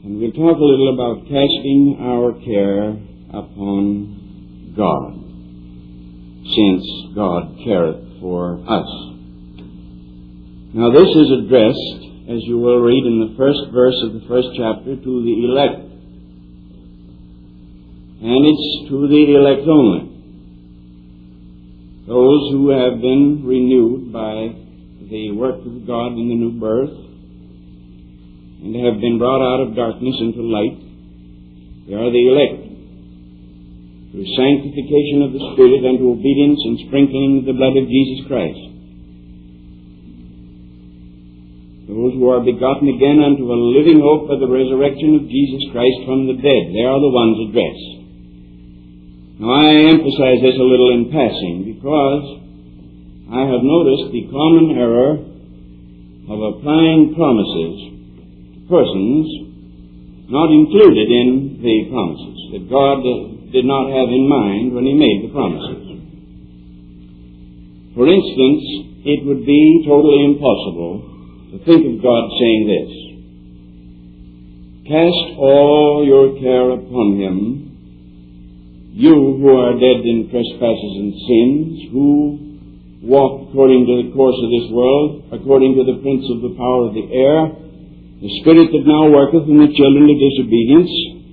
And we'll talk a little about casting our care upon God, since God careth for us. Now this is addressed, as you will read in the first verse of the first chapter, to the elect. And it's to the elect only. Those who have been renewed by the work of God in the new birth, and have been brought out of darkness into light. They are the elect, through sanctification of the Spirit unto obedience and sprinkling of the blood of Jesus Christ. Those who are begotten again unto a living hope by the resurrection of Jesus Christ from the dead. They are the ones addressed. Now I emphasize this a little in passing, because I have noticed the common error of applying promises persons not included in the promises, that God did not have in mind when He made the promises. For instance, it would be totally impossible to think of God saying this: "Cast all your care upon Him, you who are dead in trespasses and sins, who walk according to the course of this world, according to the prince of the power of the air, the spirit that now worketh in the children of disobedience,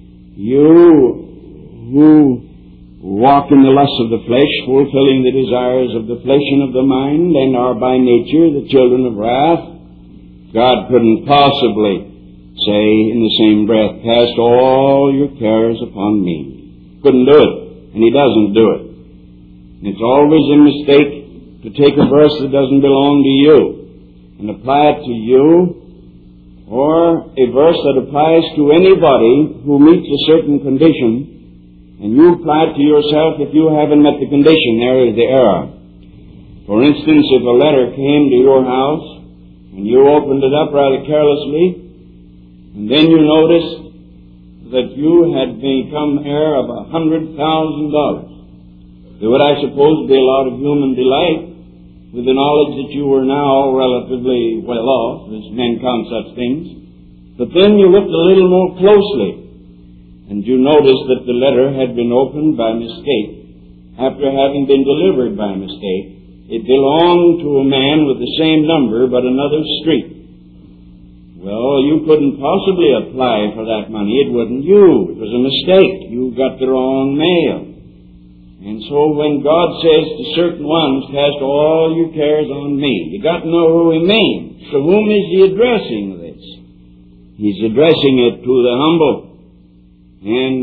you who walk in the lusts of the flesh, fulfilling the desires of the flesh and of the mind, and are by nature the children of wrath." God couldn't possibly say in the same breath, "Cast all your cares upon me." Couldn't do it, and He doesn't do it. And it's always a mistake to take a verse that doesn't belong to you and apply it to you, or a verse that applies to anybody who meets a certain condition, and you apply it to yourself if you haven't met the condition. There is the error. For instance, if a letter came to your house, and you opened it up rather carelessly, and then you noticed that you had become heir of $100,000, there would, I suppose, be a lot of human delight with the knowledge that you were now relatively well off, as men count such things. But then you looked a little more closely, and you noticed that the letter had been opened by mistake, after having been delivered by mistake. It belonged to a man with the same number, but another street. Well, you couldn't possibly apply for that money. It wasn't you. It was a mistake. You got the wrong mail. And so when God says to certain ones, "Cast all your cares on me," you got to know who He means. To whom is He addressing this? He's addressing it to the humble and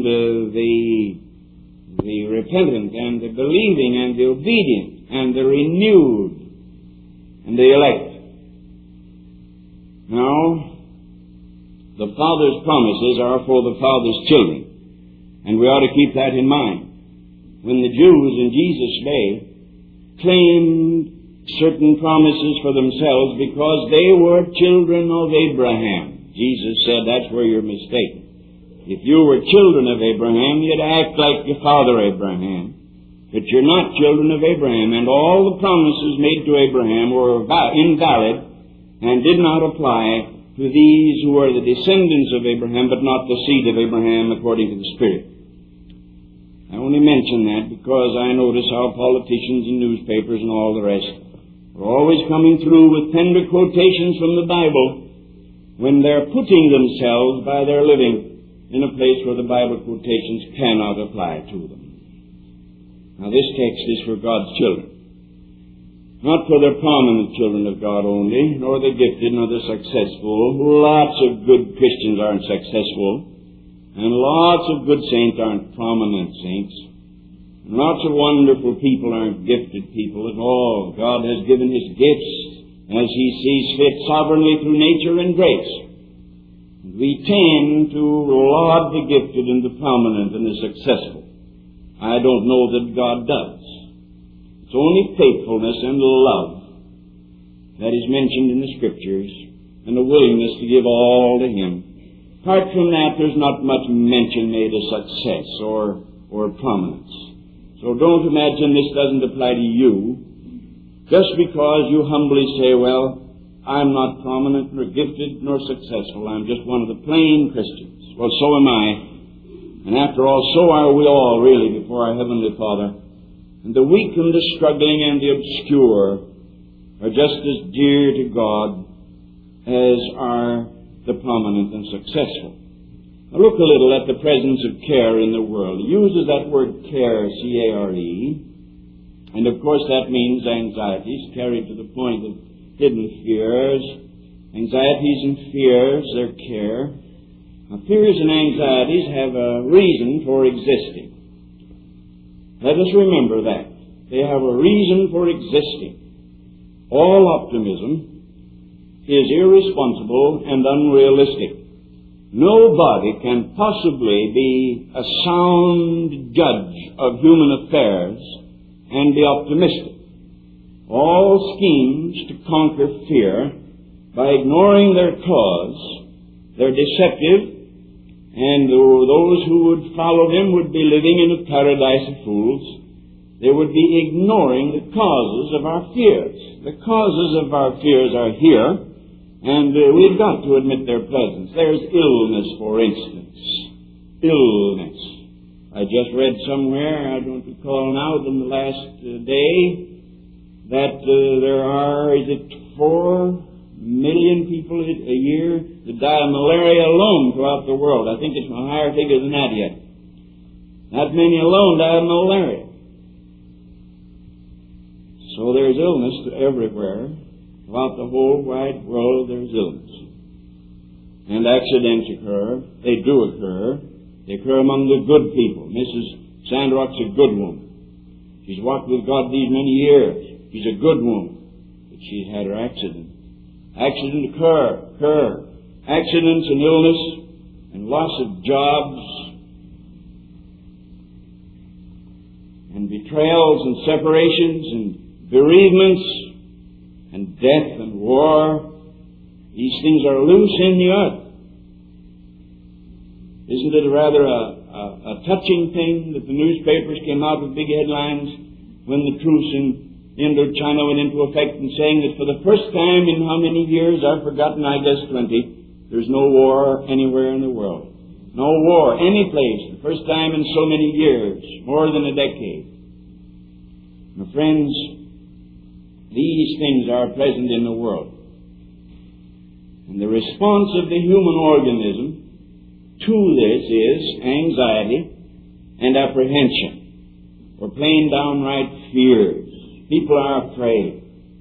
the repentant and the believing and the obedient and the renewed and the elect. Now, the Father's promises are for the Father's children, and we ought to keep that in mind. When the Jews in Jesus' day claimed certain promises for themselves because they were children of Abraham, Jesus said, "That's where you're mistaken. If you were children of Abraham, you'd act like your father Abraham. But you're not children of Abraham, and all the promises made to Abraham were invalid and did not apply to these who are the descendants of Abraham, but not the seed of Abraham according to the Spirit." I only mention that because I notice how politicians and newspapers and all the rest are always coming through with tender quotations from the Bible when they're putting themselves by their living in a place where the Bible quotations cannot apply to them. Now this text is for God's children, not for the prominent children of God only, nor the gifted, nor the successful. Lots of good Christians aren't successful, and lots of good saints aren't prominent saints. And lots of wonderful people aren't gifted people at all. God has given His gifts as He sees fit sovereignly through nature and grace. And we tend to laud the gifted and the prominent and the successful. I don't know that God does. It's only faithfulness and love that is mentioned in the Scriptures, and a willingness to give all to Him. Apart from that, there's not much mention made of success or prominence. So don't imagine this doesn't apply to you just because you humbly say, "Well, I'm not prominent nor gifted nor successful. I'm just one of the plain Christians." Well, so am I. And after all, so are we all really before our Heavenly Father. And the weak and the struggling and the obscure are just as dear to God as are the prominent and successful. Now look a little at the presence of care in the world. It uses that word care, C-A-R-E, and of course that means anxieties carried to the point of hidden fears. Anxieties and fears, their care. Now fears and anxieties have a reason for existing. Let us remember that. They have a reason for existing. All optimism is irresponsible and unrealistic. Nobody can possibly be a sound judge of human affairs and be optimistic. All schemes to conquer fear by ignoring their cause, they're deceptive, and those who would follow them would be living in a paradise of fools. They would be ignoring the causes of our fears. The causes of our fears are here, and we've got to admit their presence. There's illness, for instance. Illness. I just read somewhere, I don't recall now, in the last day, that there are, 4 million people a year that die of malaria alone throughout the world. I think it's a higher figure than that yet. That many alone die of malaria. So there's illness everywhere. Throughout the whole wide world there's illness. And accidents occur. They do occur. They occur among the good people. Mrs. Sandrock's a good woman. She's walked with God these many years. She's a good woman. But she's had her accident. Accidents occur. Accidents and illness and loss of jobs and betrayals and separations and bereavements and death and war. These things are loose in the earth. Isn't it rather a touching thing that the newspapers came out with big headlines when the truce in Indochina went into effect and saying that for the first time in how many years, I've forgotten, I guess 20, there's no war anywhere in the world. No war, any place, the first time in so many years, more than a decade. My friends, these things are present in the world. And the response of the human organism to this is anxiety and apprehension, or plain downright fears. People are afraid.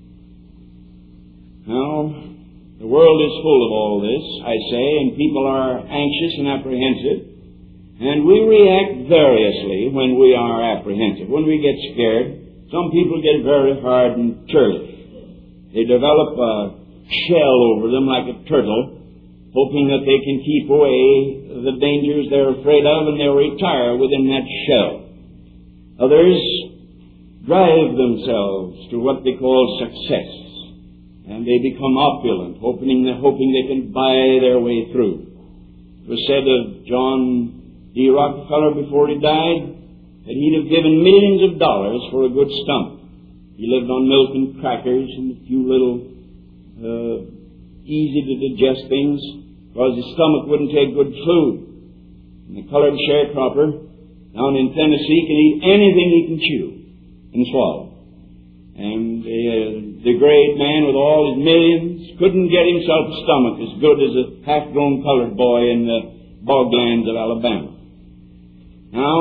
Now, the world is full of all this, I say, and people are anxious and apprehensive, and we react variously when we are apprehensive. When we get scared, some people get very hard and churlish. They develop a shell over them like a turtle, hoping that they can keep away the dangers they're afraid of, and they'll retire within that shell. Others drive themselves to what they call success, and they become opulent, hoping they can buy their way through. It was said of John D. Rockefeller before he died that he'd have given millions of dollars for a good stomach. He lived on milk and crackers and a few little easy to digest things, because his stomach wouldn't take good food. And the colored sharecropper down in Tennessee can eat anything he can chew and swallow. And the great man with all his millions couldn't get himself a stomach as good as a half-grown colored boy in the boglands of Alabama. Now,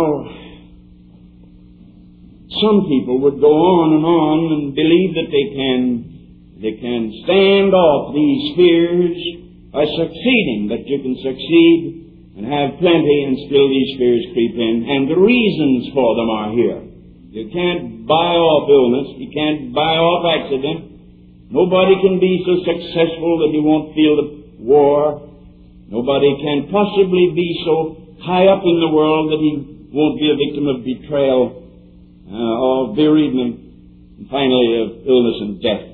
some people would go on and believe that they can stand off these fears by succeeding, but you can succeed and have plenty and still these fears creep in, and the reasons for them are here. You can't buy off illness. You can't buy off accident. Nobody can be so successful that he won't feel the war. Nobody can possibly be so high up in the world that he won't be a victim of betrayal, of bereavement, and finally of illness and death.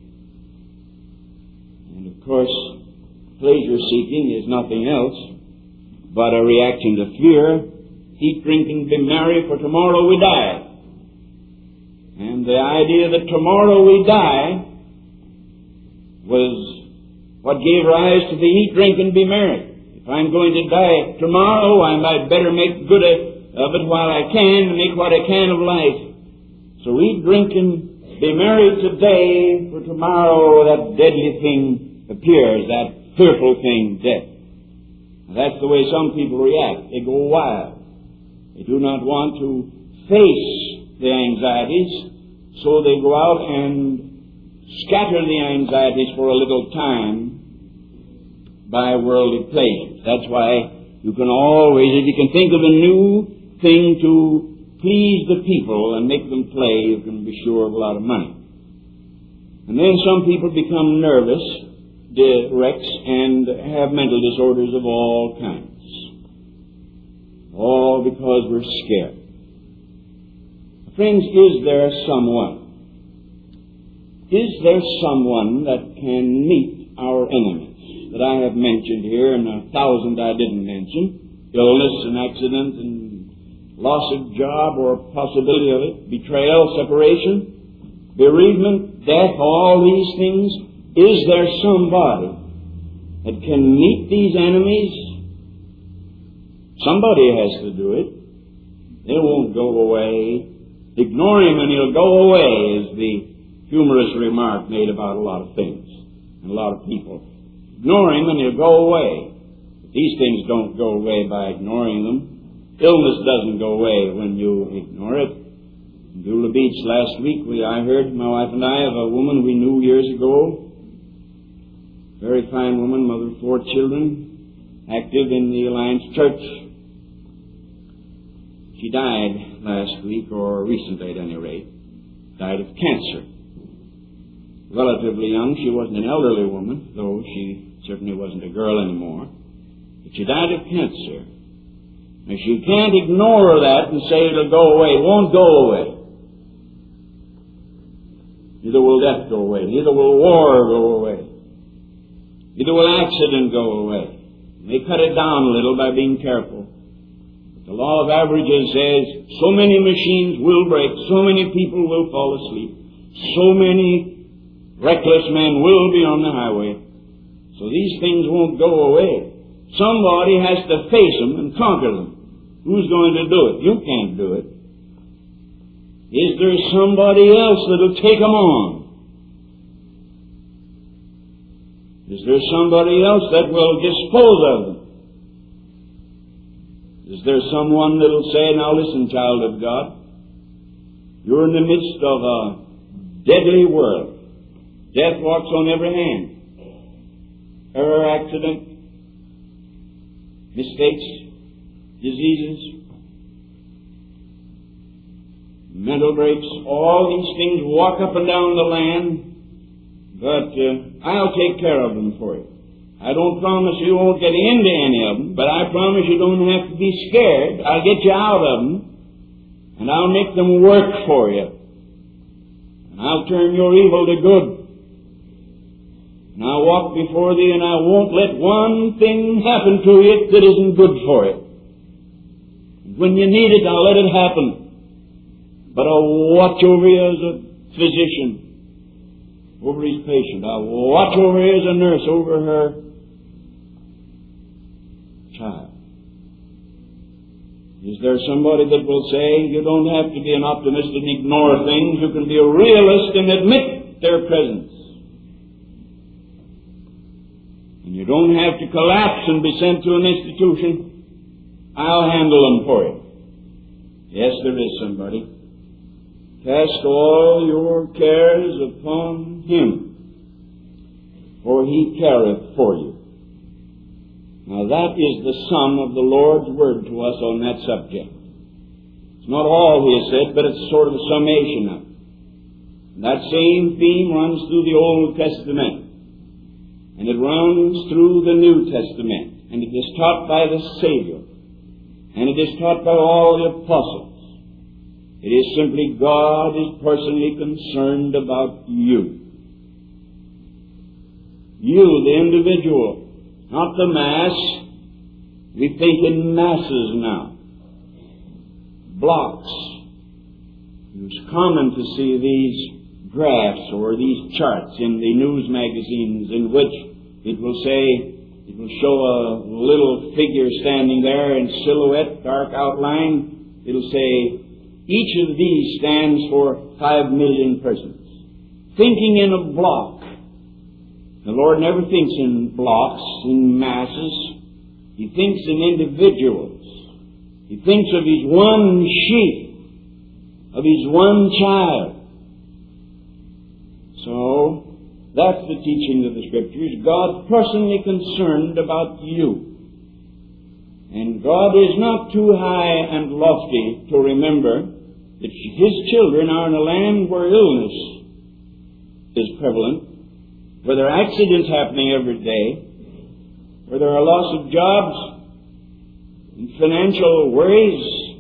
And of course, pleasure-seeking is nothing else but a reaction to fear. Eat, drink, and be merry, for tomorrow we die. And the idea that tomorrow we die was what gave rise to the eat, drink, and be merry. If I'm going to die tomorrow, I might better make good of it while I can, and make what I can of life. So eat, drink, and be merry today, for tomorrow that deadly thing appears, that fearful thing, death. Now, that's the way some people react. They go wild. They do not want to face the anxieties, so they go out and scatter the anxieties for a little time by worldly pleasures. That's why you can always, if you can think of a new thing to please the people and make them play, you can be sure of a lot of money. And then some people become nervous, wrecks, and have mental disorders of all kinds. All because we're scared. Friends, is there someone that can meet our enemies that I have mentioned here, and 1,000 I didn't mention? Illness and accident and loss of job or possibility of it, betrayal, separation, bereavement, death, all these things. Is there somebody that can meet these enemies? Somebody has to do it. They won't go away. Ignore him and he'll go away, is the humorous remark made about a lot of things and a lot of people. Ignore him and he'll go away. But these things don't go away by ignoring them. Illness doesn't go away when you ignore it. In Beulah Beach last week, I heard, my wife and I, of a woman we knew years ago. Very fine woman, mother of 4 children, active in the Alliance Church. She died last week, or recently at any rate, died of cancer. Relatively young. She wasn't an elderly woman, though she certainly wasn't a girl anymore. But she died of cancer. Now, you can't ignore that and say it'll go away. It won't go away. Neither will death go away. Neither will war go away. Neither will accident go away. You may cut it down a little by being careful. The law of averages says so many machines will break, so many people will fall asleep, so many reckless men will be on the highway. So these things won't go away. Somebody has to face them and conquer them. Who's going to do it? You can't do it. Is there somebody else that'll take them on? Is there somebody else that will dispose of them? Is there someone that'll say, now listen, child of God, you're in the midst of a deadly world. Death walks on every hand. Error, accident, mistakes, diseases, mental breaks, all these things walk up and down the land, but I'll take care of them for you. I don't promise you won't get into any of them, but I promise you don't have to be scared. I'll get you out of them, and I'll make them work for you. And I'll turn your evil to good. And I'll walk before thee, and I won't let one thing happen to you that isn't good for you. And when you need it, I'll let it happen. But I'll watch over you as a physician over his patient. I'll watch over you as a nurse over her child. Is there somebody that will say, you don't have to be an optimist and ignore things. You can be a realist and admit their presence. And you don't have to collapse and be sent to an institution. I'll handle them for you. Yes, there is somebody. Cast all your cares upon him, for he careth for you. Now that is the sum of the Lord's word to us on that subject. It's not all he has said, but it's sort of a summation of it. And that same theme runs through the Old Testament, and it runs through the New Testament, and it is taught by the Savior, and it is taught by all the apostles. It is simply God is personally concerned about you. You, the individual. Not the mass. We think in masses now. Blocks. It's common to see these graphs or these charts in the news magazines in which it will say It will show a little figure standing there in silhouette, dark outline. It'll say, each of these stands for 5 million persons. Thinking in a block. The Lord never thinks in blocks, in masses. He thinks in individuals. He thinks of His one sheep, of His one child. So, that's the teaching of the Scriptures. God personally concerned about you. And God is not too high and lofty to remember that His children are in a land where illness is prevalent, where there are accidents happening every day, where there are loss of jobs and financial worries,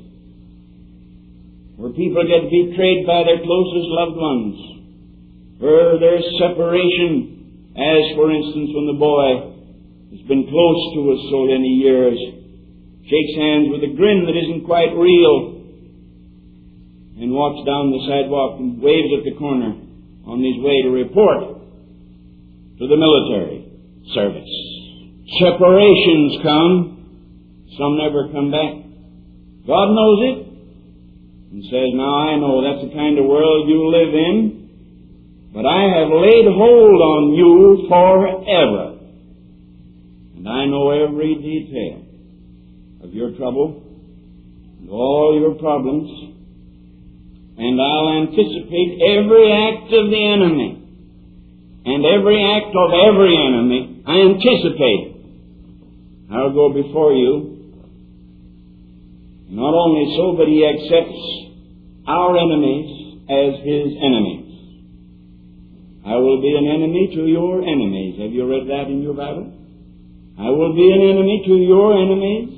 where people get betrayed by their closest loved ones, where there's separation, as for instance when the boy has been close to us so many years, shakes hands with a grin that isn't quite real, and walks down the sidewalk and waves at the corner on his way to report to the military service. Separations come. Some never come back. God knows it and says, now I know that's the kind of world you live in, but I have laid hold on you forever. And I know every detail of your trouble and all your problems. And I'll anticipate every act of the enemy. And every act of every enemy, I anticipate. I'll go before you. Not only so, but He accepts our enemies as His enemies. I will be an enemy to your enemies. Have you read that in your Bible? I will be an enemy to your enemies.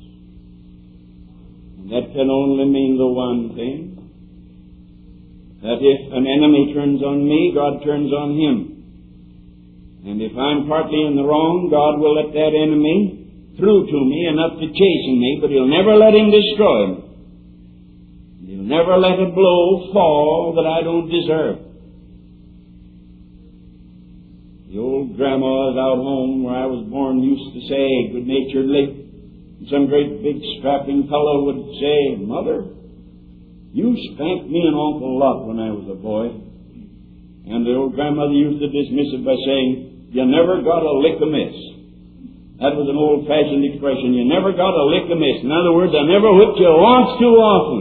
And that can only mean the one thing. That if an enemy turns on me, God turns on him. And if I'm partly in the wrong, God will let that enemy through to me enough to chasten me, but He'll never let him destroy me. He'll never let a blow fall that I don't deserve. The old grandmas out home where I was born used to say, good-naturedly, some great big strapping fellow would say, Mother, you spanked me an awful lot when I was a boy. And the old grandmother used to dismiss it by saying, you never got a lick amiss. That was an old-fashioned expression. You never got a lick amiss. In other words, I never whipped you once too often.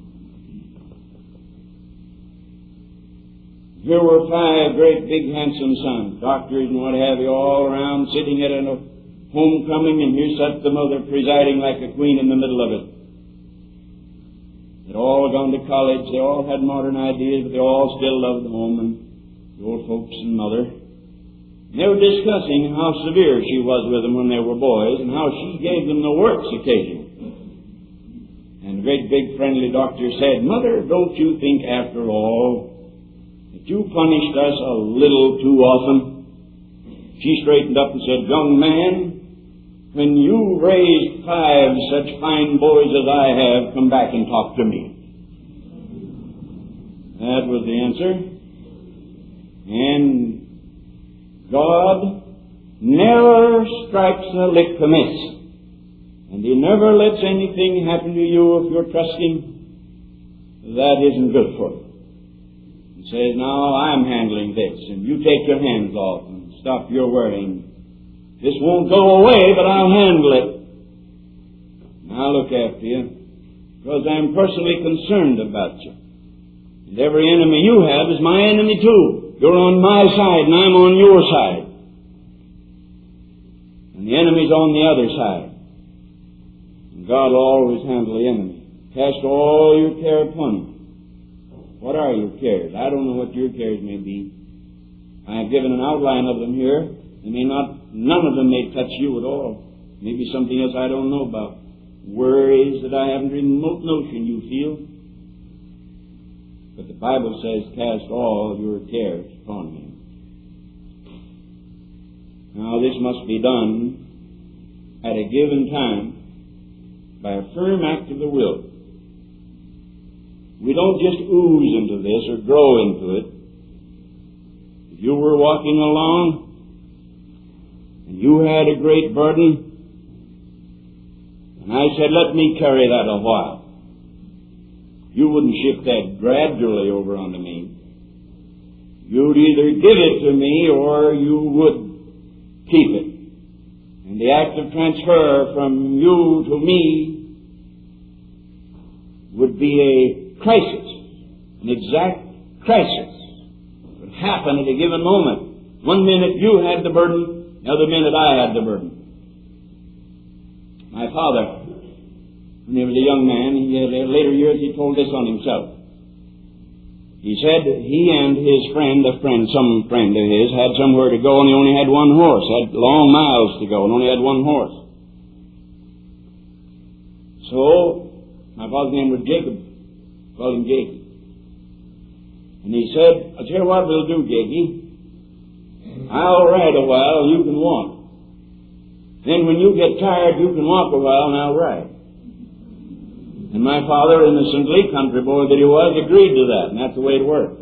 Here were 5 great, big, handsome sons, doctors and what have you, all around, sitting at a homecoming, and here sat the mother presiding like a queen in the middle of it. They'd all gone to college, they all had modern ideas, but they all still loved home and the old folks and mother. And they were discussing how severe she was with them when they were boys and how she gave them the works occasionally. And the great big friendly doctor said, Mother, don't you think after all that you punished us a little too often? She straightened up and said, Young man, when you raised 5 such fine boys as I have, come back and talk to me. That was the answer. And God never strikes a lick amiss. And He never lets anything happen to you if you're trusting that isn't good for you. He says, now I'm handling this, and you take your hands off and stop your worrying. This won't go away, but I'll handle it. I'll look after you, because I'm personally concerned about you. And every enemy you have is my enemy too. You're on my side, and I'm on your side. And the enemy's on the other side. And God will always handle the enemy. Cast all your care upon Him. What are your cares? I don't know what your cares may be. I have given an outline of them here. None of them may touch you at all. Maybe something else I don't know about. Worries that I haven't remote notion you feel. But the Bible says, cast all your cares upon Him. Now this must be done at a given time by a firm act of the will. We don't just ooze into this or grow into it. If you were walking along and and you had a great burden, and I said, let me carry that a while. You wouldn't shift that gradually over onto me. You'd either give it to me or you would keep it. And the act of transfer from you to me would be a crisis, an exact crisis. It would happen at a given moment. One minute you had the burden, the other minute I had the burden. My father, when he was a young man, in later years he told this on himself. He said he and his friend, some friend of his, had somewhere to go and he only had one horse, had long miles to go and only had one horse. So, my father's name was Jacob, called him Jakey. And he said, I'll tell you what we'll do, Jakey. I'll ride a while, you can walk. Then when you get tired, you can walk a while and I'll ride. And my father, innocently, country boy that he was, agreed to that, and that's the way it worked.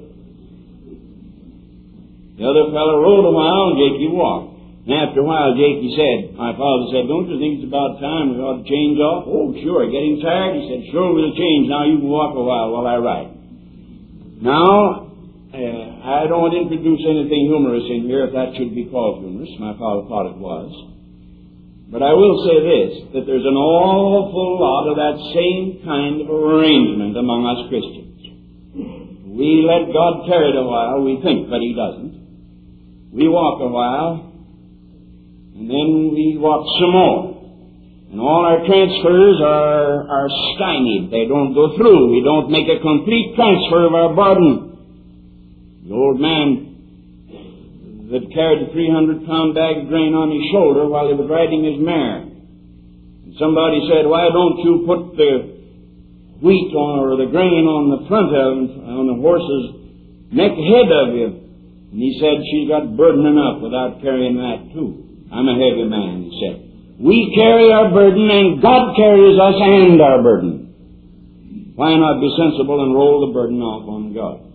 The other fellow rode a while, and Jakey walked. And after a while, my father said, don't you think it's about time we ought to change off? Oh, sure. Getting tired? He said, sure, we'll change. Now you can walk a while I ride. Now, I don't want to introduce anything humorous in here, if that should be called humorous. My father thought it was. But I will say this, that there's an awful lot of that same kind of arrangement among us Christians. We let God carry it a while, we think, but He doesn't. We walk a while, and then we walk some more. And all our transfers are stymied. They don't go through. We don't make a complete transfer of our burden. The old man that carried a 300-pound bag of grain on his shoulder while he was riding his mare. And somebody said, why don't you put the wheat or the grain on the front on the horse's neck head of you? And he said, she's got burden enough without carrying that too. I'm a heavy man, he said. We carry our burden and God carries us and our burden. Why not be sensible and roll the burden off on God?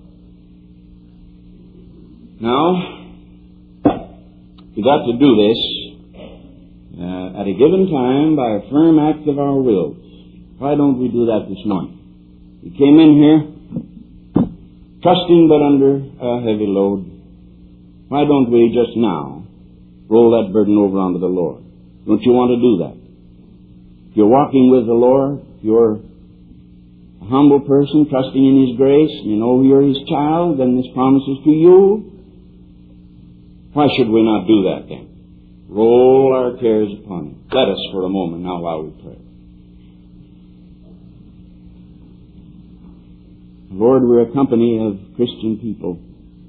Now, we got to do this at a given time by a firm act of our wills. Why don't we do that this morning? We came in here trusting but under a heavy load. Why don't we just now roll that burden over onto the Lord? Don't you want to do that? If you're walking with the Lord, if you're a humble person trusting in His grace, and you know you're His child, then this promises to you. Why should we not do that then? Roll our cares upon Him. Let us for a moment now while we pray. Lord, we're a company of Christian people.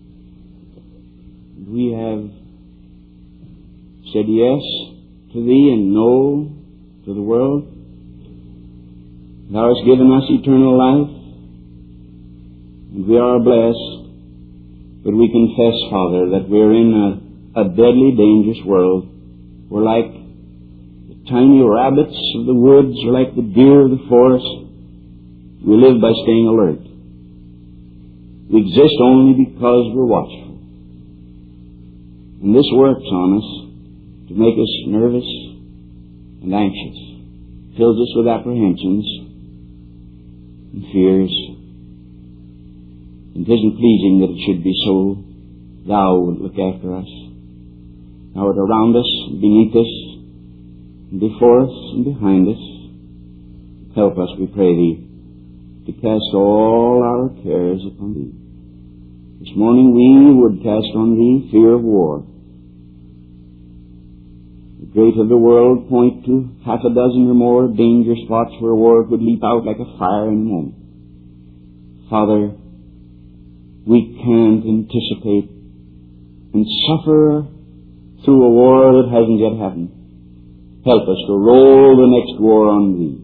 We have said yes to Thee and no to the world. Thou hast given us eternal life, and we are blessed. But we confess, Father, that we're in a deadly, dangerous world. We're like the tiny rabbits of the woods, or like the deer of the forest. We live by staying alert. We exist only because we're watchful. And this works on us to make us nervous and anxious. Fills us with apprehensions and fears. It isn't pleasing that it should be so. Thou would look after us. Thou art around us, and beneath us, and before us, and behind us. Help us, we pray Thee, to cast all our cares upon Thee. This morning we would cast on Thee fear of war. The great of the world point to half a dozen or more danger spots where war would leap out like a fire in a moment. Father, we can't anticipate and suffer through a war that hasn't yet happened. Help us to roll the next war on Thee.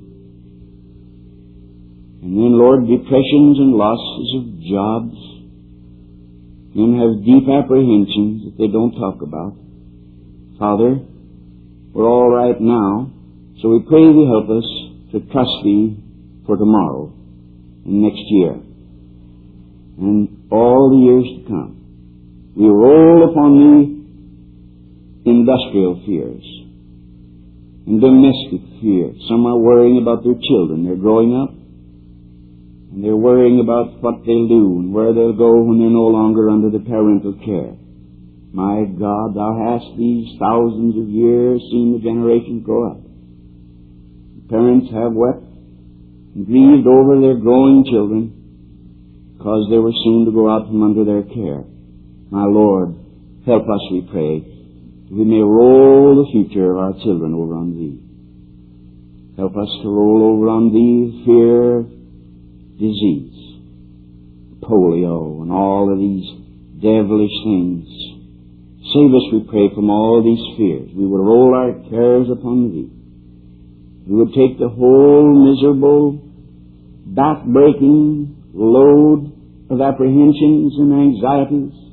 And then, Lord, depressions and losses of jobs. Men have deep apprehensions that they don't talk about. Father, we're all right now, so we pray Thee help us to trust Thee for tomorrow and next year and all the years to come. We roll upon Thee industrial fears and domestic fears. Some are worrying about their children. They're growing up, and they're worrying about what they'll do and where they'll go when they're no longer under the parental care. My God, thou hast these thousands of years seen the generations grow up. Parents have wept and grieved over their growing children because they were soon to go out from under their care. My Lord, help us, we pray, that we may roll the future of our children over on Thee. Help us to roll over on Thee fear, disease, polio, and all of these devilish things. Save us, we pray, from all these fears. We would roll our cares upon Thee. We would take the whole miserable, back-breaking load of apprehensions and anxieties